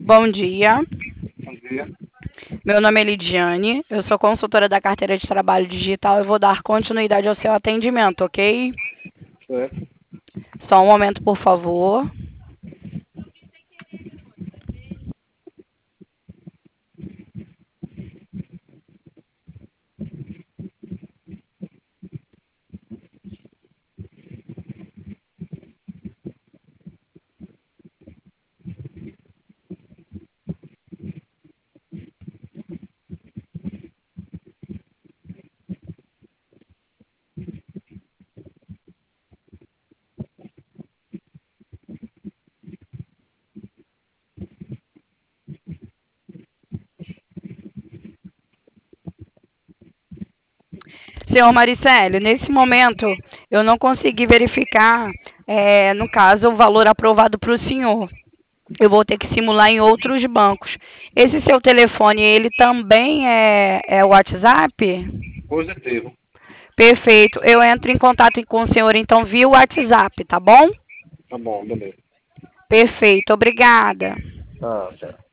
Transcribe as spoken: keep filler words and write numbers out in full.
Bom dia, Bom dia. meu nome é Lidiane, eu sou consultora da carteira de trabalho digital e vou dar continuidade ao seu atendimento, ok? Certo. Só um momento, por favor. Senhor Maricélio, nesse momento eu não consegui verificar, é, no caso, o valor aprovado para o senhor. Eu vou ter que simular em outros bancos. Esse seu telefone, ele também é, é o WhatsApp? Positivo. Perfeito. Eu entro em contato com o senhor, então, via WhatsApp, tá bom? Tá bom, beleza. Perfeito. Obrigada. Tá, certo.